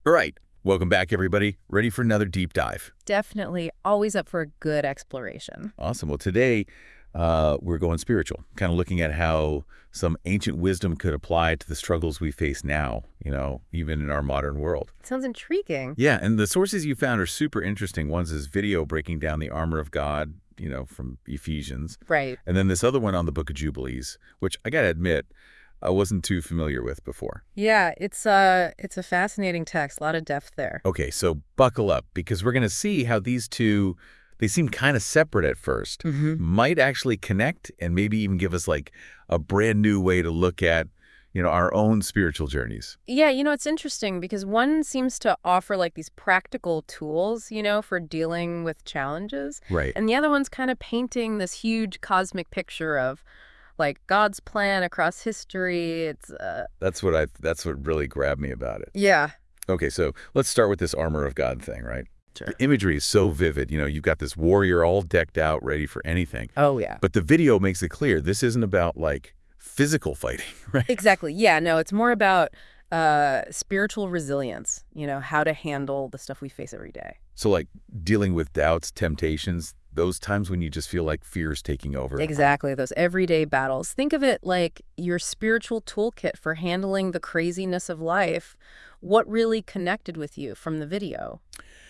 All right, welcome back, everybody. Ready for another deep dive? Definitely always up for a good exploration. Awesome. Well, today we're going spiritual, kind of looking at how some ancient wisdom could apply to the struggles we face now, even in our modern world. Sounds intriguing. Yeah, and the sources you found are super interesting. One's this video breaking down the armor of God, from Ephesians. Right. And then this other one on the Book of Jubilees, which I got to admit, I wasn't too familiar with before. Yeah, it's a fascinating text, a lot of depth there. Okay, so buckle up because we're going to see how these two, they seem kind of separate at first, might actually connect and maybe even give us like a brand new way to look at, our own spiritual journeys. Yeah, it's interesting because one seems to offer like these practical tools, for dealing with challenges. Right. And the other one's kind of painting this huge cosmic picture of like God's plan across history. That's what really grabbed me about it. Yeah. Okay, so let's start with this armor of God thing, right? Sure. The imagery is so vivid. You've got this warrior all decked out, ready for anything. Oh, yeah. But the video makes it clear this isn't about like physical fighting, right? Exactly. Yeah, no, it's more about spiritual resilience, how to handle the stuff we face every day. So like dealing with doubts, temptations, those times when you just feel like fear's taking over. Exactly, those everyday battles. Think of it like your spiritual toolkit for handling the craziness of life. What really connected with you from the video?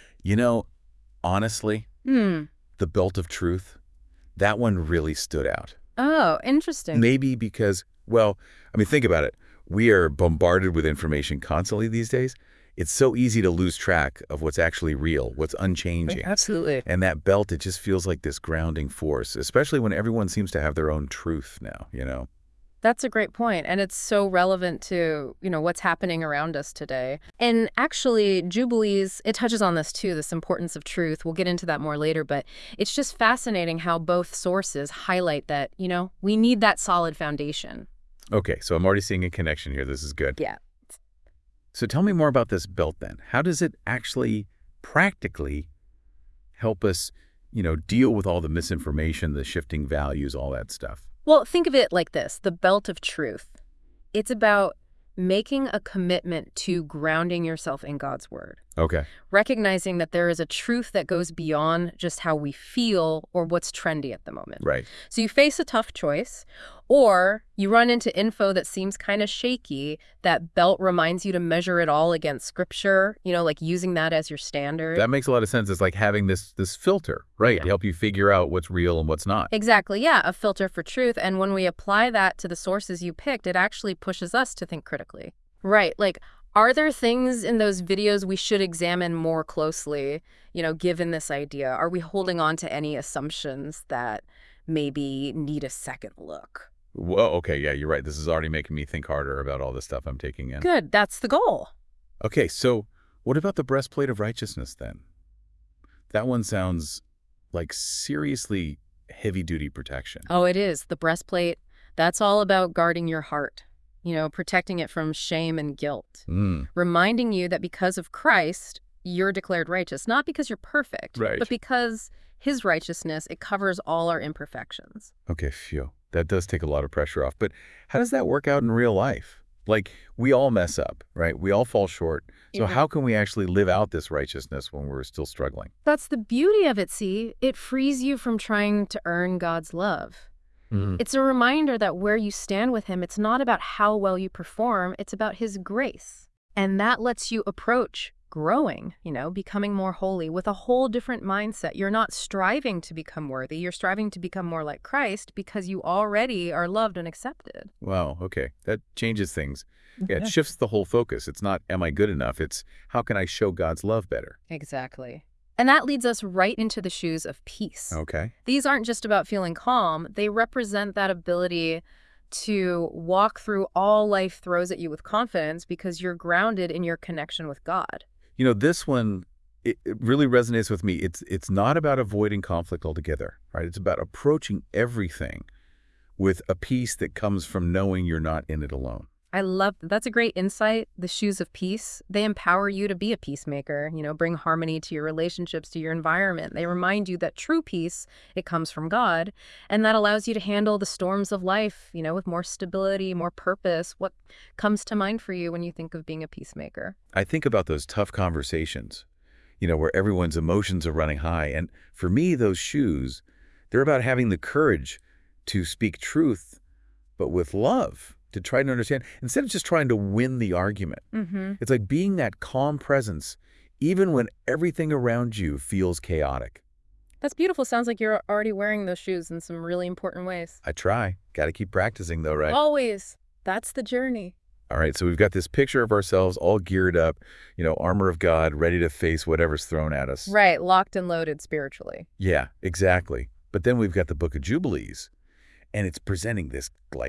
Honestly, Hmm. the belt of truth, that one really stood out. Oh, interesting. Maybe because, well, I mean, think about it. We are bombarded with information constantly these days. It's so easy to lose track of what's actually real, what's unchanging. Absolutely. And that belt, it just feels like this grounding force, especially when everyone seems to have their own truth now. That's a great point, and it's so relevant to, what's happening around us today. And actually, Jubilees, it touches on this too, this importance of truth. We'll get into that more later, but it's just fascinating how both sources highlight that, we need that solid foundation. Okay, so I'm already seeing a connection here. This is good. Yeah. So tell me more about this belt then. How does it actually practically help us, deal with all the misinformation, the shifting values, all that stuff? Well, think of it like this, the belt of truth. It's about making a commitment to grounding yourself in God's word. Okay. Recognizing that there is a truth that goes beyond just how we feel or what's trendy at the moment. Right. So you face a tough choice, or you run into info that seems kind of shaky. That belt reminds you to measure it all against scripture, like using that as your standard. That makes a lot of sense. It's like having this filter, right? Yeah. To help you figure out what's real and what's not. Exactly, yeah, a filter for truth. And when we apply that to the sources you picked, it actually pushes us to think critically. Right, like, are there things in those videos we should examine more closely, given this idea? Are we holding on to any assumptions that maybe need a second look? Whoa, okay, yeah, you're right. This is already making me think harder about all the stuff I'm taking in. Good, that's the goal. Okay, so what about the breastplate of righteousness then? That one sounds like seriously heavy-duty protection. Oh, it is. The breastplate, that's all about guarding your heart, protecting it from shame and guilt. Reminding you that because of Christ, you're declared righteous, not because you're perfect, Right. but because his righteousness, it covers all our imperfections. Okay, phew. That does take a lot of pressure off. But how does that work out in real life? Like, we all mess up, right? We all fall short. So Yeah. how can we actually live out this righteousness when we're still struggling? That's the beauty of it, see? It frees you from trying to earn God's love. It's a reminder that where you stand with him, it's not about how well you perform, it's about his grace. And that lets you approach growing, becoming more holy with a whole different mindset. You're not striving to become worthy, you're striving to become more like Christ because you already are loved and accepted. Wow, okay. That changes things. Yeah, it shifts the whole focus. It's not, am I good enough? It's, how can I show God's love better? Exactly. And that leads us right into the shoes of peace. Okay. These aren't just about feeling calm. They represent that ability to walk through all life throws at you with confidence because you're grounded in your connection with God. This one, it really resonates with me. It's not about avoiding conflict altogether, right? It's about approaching everything with a peace that comes from knowing you're not in it alone. I love that's a great insight. The shoes of peace, they empower you to be a peacemaker, bring harmony to your relationships, to your environment. They remind you that true peace, it comes from God, and that allows you to handle the storms of life, with more stability, more purpose. What comes to mind for you when you think of being a peacemaker? I think about those tough conversations, where everyone's emotions are running high. And for me, those shoes, they're about having the courage to speak truth, but with love, to try to understand, instead of just trying to win the argument. It's like being that calm presence, even when everything around you feels chaotic. That's beautiful. Sounds like you're already wearing those shoes in some really important ways. I try. Got to keep practicing though, right? Always. That's the journey. All right, so we've got this picture of ourselves all geared up, armor of God, ready to face whatever's thrown at us. Right, locked and loaded spiritually. Yeah, exactly. But then we've got the Book of Jubilees, and it's presenting this,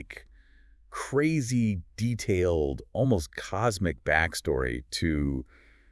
crazy, detailed, almost cosmic backstory to,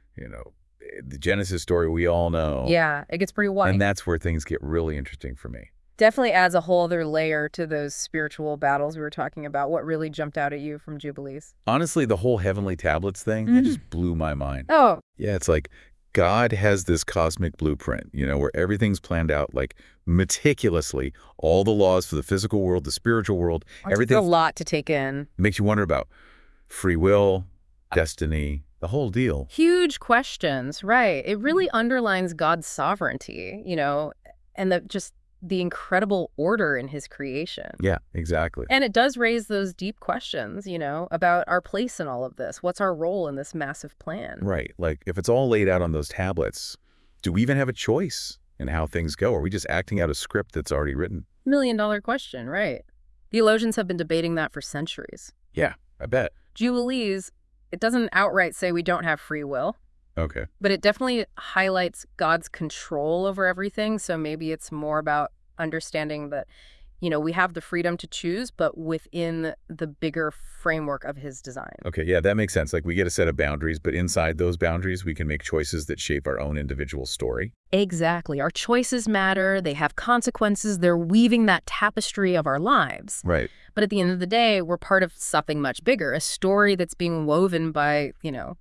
the Genesis story we all know. Yeah, it gets pretty wide. And that's where things get really interesting for me. Definitely adds a whole other layer to those spiritual battles we were talking about. What really jumped out at you from Jubilees? Honestly, the whole Heavenly Tablets thing, it just blew my mind. Oh. Yeah, it's like God has this cosmic blueprint, where everything's planned out meticulously, all the laws for the physical world, the spiritual world, everything. It's a lot to take in. Makes you wonder about free will, destiny, the whole deal. Huge questions, right. It really underlines God's sovereignty, and the incredible order in his creation. Yeah, exactly. And it does raise those deep questions, about our place in all of this. What's our role in this massive plan? Right. If it's all laid out on those tablets, do we even have a choice in how things go? Are we just acting out a script that's already written? $1 million question, right. Theologians have been debating that for centuries. Yeah, I bet. Jubilees, it doesn't outright say we don't have free will. Okay. But it definitely highlights God's control over everything. So maybe it's more about understanding that, we have the freedom to choose, but within the bigger framework of his design. Okay, yeah, that makes sense. We get a set of boundaries, but inside those boundaries, we can make choices that shape our own individual story. Exactly. Our choices matter. They have consequences. They're weaving that tapestry of our lives. Right. But at the end of the day, we're part of something much bigger, a story that's being woven by,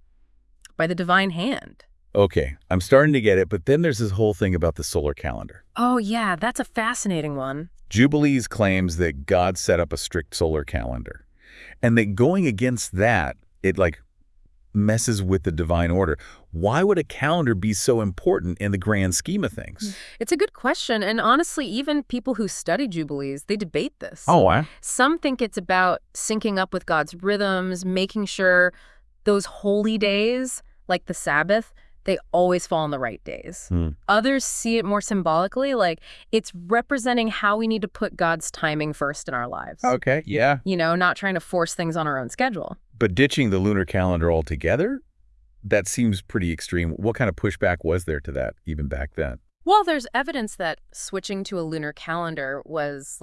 by the divine hand. Okay, I'm starting to get it, but then there's this whole thing about the solar calendar. Oh, yeah, that's a fascinating one. Jubilees claims that God set up a strict solar calendar, and that going against that, it messes with the divine order. Why would a calendar be so important in the grand scheme of things? It's a good question, and honestly, even people who study Jubilees, they debate this. Oh, wow. Some think it's about syncing up with God's rhythms, making sure those holy days, like the Sabbath, they always fall on the right days. Others see it more symbolically, it's representing how we need to put God's timing first in our lives. Okay, yeah. Not trying to force things on our own schedule. But ditching the lunar calendar altogether? That seems pretty extreme. What kind of pushback was there to that, even back then? Well, there's evidence that switching to a lunar calendar was,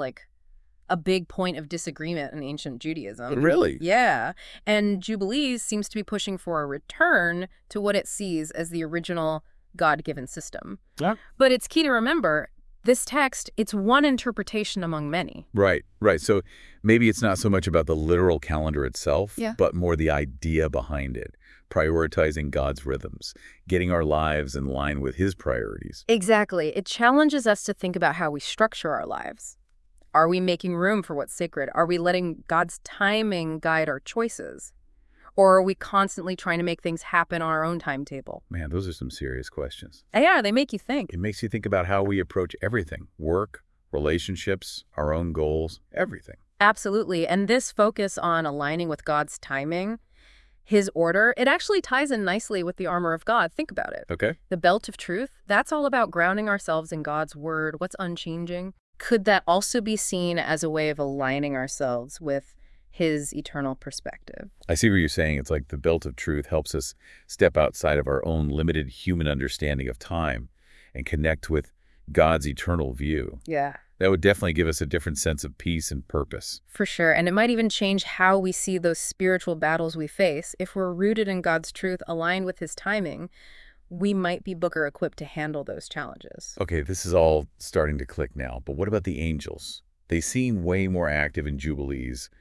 a big point of disagreement in ancient Judaism. Really? Yeah. And Jubilees seems to be pushing for a return to what it sees as the original God-given system. Yeah. But it's key to remember, this text, it's one interpretation among many. Right. So maybe it's not so much about the literal calendar itself, but more the idea behind it, prioritizing God's rhythms, getting our lives in line with his priorities. Exactly. It challenges us to think about how we structure our lives. Are we making room for what's sacred? Are we letting God's timing guide our choices? Or are we constantly trying to make things happen on our own timetable? Man, those are some serious questions. Yeah, they make you think. It makes you think about how we approach everything. Work, relationships, our own goals, everything. Absolutely. And this focus on aligning with God's timing, his order, it actually ties in nicely with the armor of God. Think about it. Okay. The belt of truth, that's all about grounding ourselves in God's word, what's unchanging. Could that also be seen as a way of aligning ourselves with his eternal perspective? I see what you're saying. It's like the belt of truth helps us step outside of our own limited human understanding of time and connect with God's eternal view. Yeah. That would definitely give us a different sense of peace and purpose. For sure. And it might even change how we see those spiritual battles we face. If we're rooted in God's truth, aligned with his timing, we might be better equipped to handle those challenges. Okay, this is all starting to click now, but what about the angels? They seem way more active in Jubilees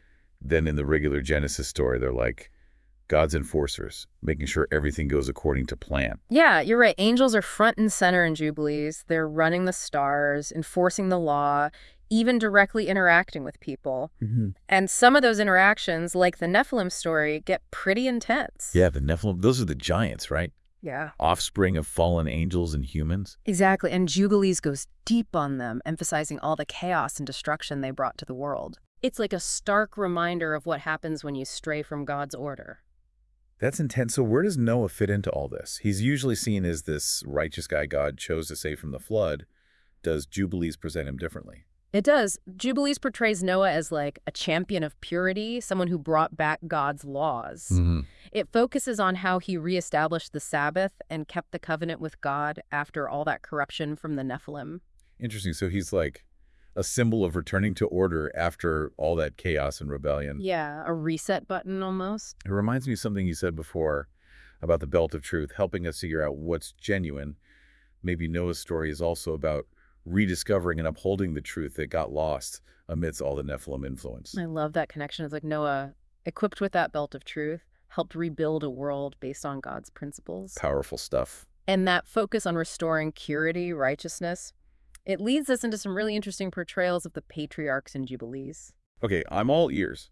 then in the regular Genesis story, they're like God's enforcers, making sure everything goes according to plan. Yeah, you're right. Angels are front and center in Jubilees. They're running the stars, enforcing the law, even directly interacting with people. And some of those interactions, like the Nephilim story, get pretty intense. Yeah, the Nephilim, those are the giants, right? Yeah. Offspring of fallen angels and humans. Exactly. And Jubilees goes deep on them, emphasizing all the chaos and destruction they brought to the world. It's like a stark reminder of what happens when you stray from God's order. That's intense. So where does Noah fit into all this? He's usually seen as this righteous guy God chose to save from the flood. Does Jubilees present him differently? It does. Jubilees portrays Noah as like a champion of purity, someone who brought back God's laws. It focuses on how he reestablished the Sabbath and kept the covenant with God after all that corruption from the Nephilim. Interesting. So he's like a symbol of returning to order after all that chaos and rebellion. Yeah, a reset button almost. It reminds me of something you said before about the belt of truth, helping us figure out what's genuine. Maybe Noah's story is also about rediscovering and upholding the truth that got lost amidst all the Nephilim influence. I love that connection. It's like Noah, equipped with that belt of truth, helped rebuild a world based on God's principles. Powerful stuff. And that focus on restoring purity, righteousness, it leads us into some really interesting portrayals of the patriarchs in Jubilees. Okay, I'm all ears.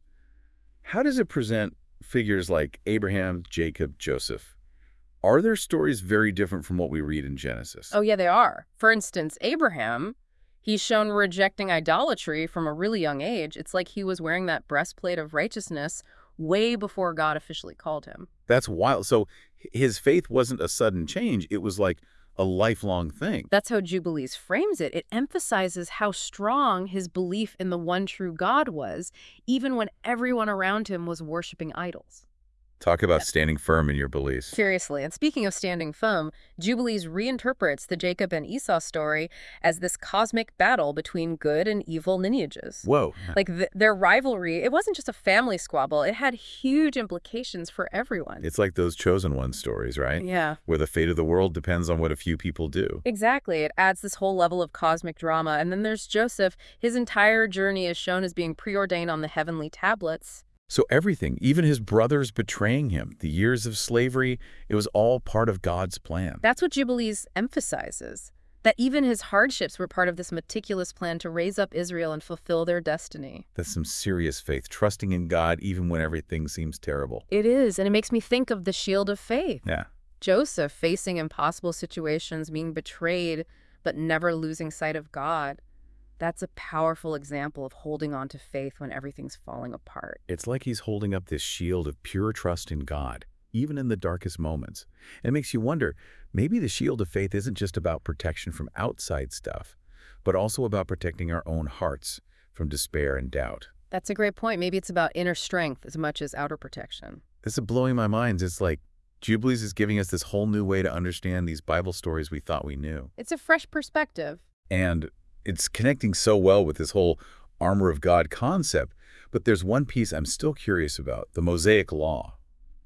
How does it present figures like Abraham, Jacob, Joseph? Are their stories very different from what we read in Genesis? Oh, yeah, they are. For instance, Abraham, he's shown rejecting idolatry from a really young age. It's like he was wearing that breastplate of righteousness way before God officially called him. That's wild. So his faith wasn't a sudden change. It was like a lifelong thing. That's how Jubilees frames it. It emphasizes how strong his belief in the one true God was, even when everyone around him was worshiping idols. Talk about standing firm in your beliefs. Seriously. And speaking of standing firm, Jubilees reinterprets the Jacob and Esau story as this cosmic battle between good and evil lineages. Whoa. Like their rivalry, it wasn't just a family squabble. It had huge implications for everyone. It's like those chosen one stories, right? Yeah. Where the fate of the world depends on what a few people do. Exactly. It adds this whole level of cosmic drama. And then there's Joseph. His entire journey is shown as being preordained on the heavenly tablets. So everything, even his brothers betraying him, the years of slavery, it was all part of God's plan. That's what Jubilees emphasizes, that even his hardships were part of this meticulous plan to raise up Israel and fulfill their destiny. That's some serious faith, trusting in God even when everything seems terrible. It is, and it makes me think of the shield of faith. Yeah. Joseph facing impossible situations, being betrayed, but never losing sight of God. That's a powerful example of holding on to faith when everything's falling apart. It's like he's holding up this shield of pure trust in God, even in the darkest moments. And it makes you wonder, maybe the shield of faith isn't just about protection from outside stuff, but also about protecting our own hearts from despair and doubt. That's a great point. Maybe it's about inner strength as much as outer protection. This is blowing my mind. It's like Jubilees is giving us this whole new way to understand these Bible stories we thought we knew. It's a fresh perspective. And it's connecting so well with this whole armor of God concept. But there's one piece I'm still curious about, the Mosaic Law.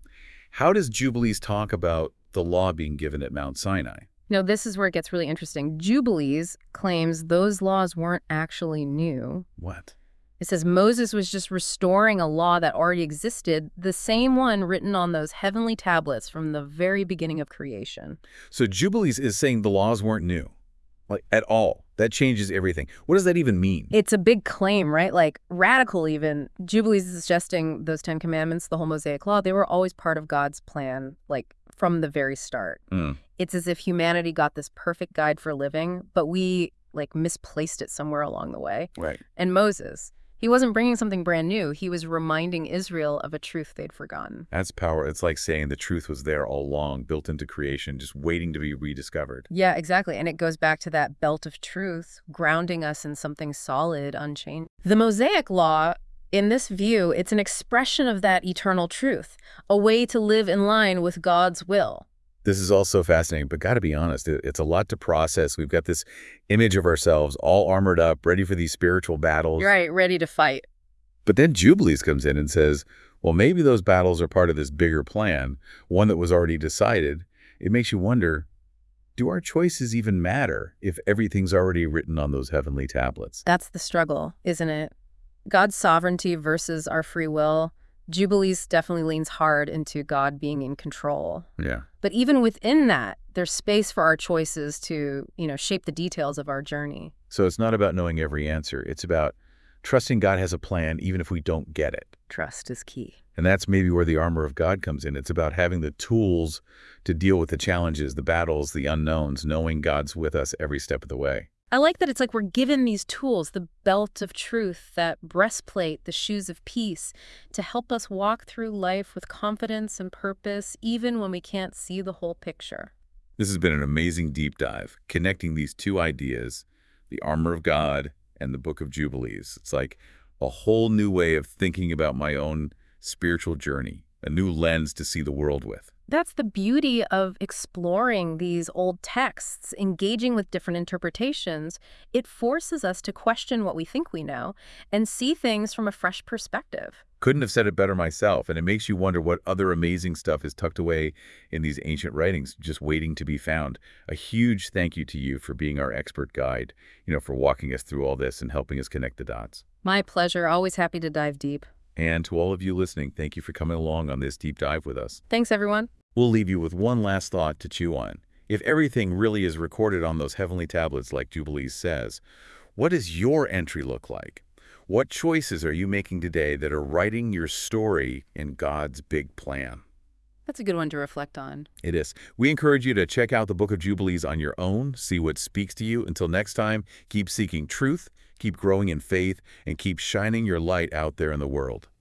How does Jubilees talk about the law being given at Mount Sinai? Now, this is where it gets really interesting. Jubilees claims those laws weren't actually new. What? It says Moses was just restoring a law that already existed, the same one written on those heavenly tablets from the very beginning of creation. So Jubilees is saying the laws weren't new, like at all. That changes everything. What does that even mean? It's a big claim, right? Like radical even. Jubilees is suggesting those 10 Commandments, the whole Mosaic Law, they were always part of God's plan, like from the very start. It's as if humanity got this perfect guide for living, but we like misplaced it somewhere along the way. Right. And Moses, he wasn't bringing something brand new. He was reminding Israel of a truth they'd forgotten. That's power. It's like saying the truth was there all along, built into creation, just waiting to be rediscovered. Yeah, exactly. And it goes back to that belt of truth, grounding us in something solid, unchanged. The Mosaic Law, in this view, it's an expression of that eternal truth, a way to live in line with God's will. This is all so fascinating, but got to be honest, it's a lot to process. We've got this image of ourselves all armored up, ready for these spiritual battles. Right, ready to fight. But then Jubilees comes in and says, well, maybe those battles are part of this bigger plan, one that was already decided. It makes you wonder, do our choices even matter if everything's already written on those heavenly tablets? That's the struggle, isn't it? God's sovereignty versus our free will, Jubilees definitely leans hard into God being in control. Yeah. But even within that, there's space for our choices to, shape the details of our journey. So it's not about knowing every answer. It's about trusting God has a plan even if we don't get it. Trust is key. And that's maybe where the armor of God comes in. It's about having the tools to deal with the challenges, the battles, the unknowns, knowing God's with us every step of the way. I like that it's like we're given these tools, the belt of truth, that breastplate, the shoes of peace, to help us walk through life with confidence and purpose, even when we can't see the whole picture. This has been an amazing deep dive, connecting these two ideas, the armor of God and the book of Jubilees. It's like a whole new way of thinking about my own spiritual journey, a new lens to see the world with. That's the beauty of exploring these old texts, engaging with different interpretations. It forces us to question what we think we know and see things from a fresh perspective. Couldn't have said it better myself, and it makes you wonder what other amazing stuff is tucked away in these ancient writings, just waiting to be found. A huge thank you to you for being our expert guide, for walking us through all this and helping us connect the dots. My pleasure. Always happy to dive deep. And to all of you listening, thank you for coming along on this deep dive with us. Thanks, everyone. We'll leave you with one last thought to chew on. If everything really is recorded on those heavenly tablets like Jubilees says, what does your entry look like? What choices are you making today that are writing your story in God's big plan? That's a good one to reflect on. It is. We encourage you to check out the Book of Jubilees on your own, see what speaks to you. Until next time, keep seeking truth, keep growing in faith, and keep shining your light out there in the world.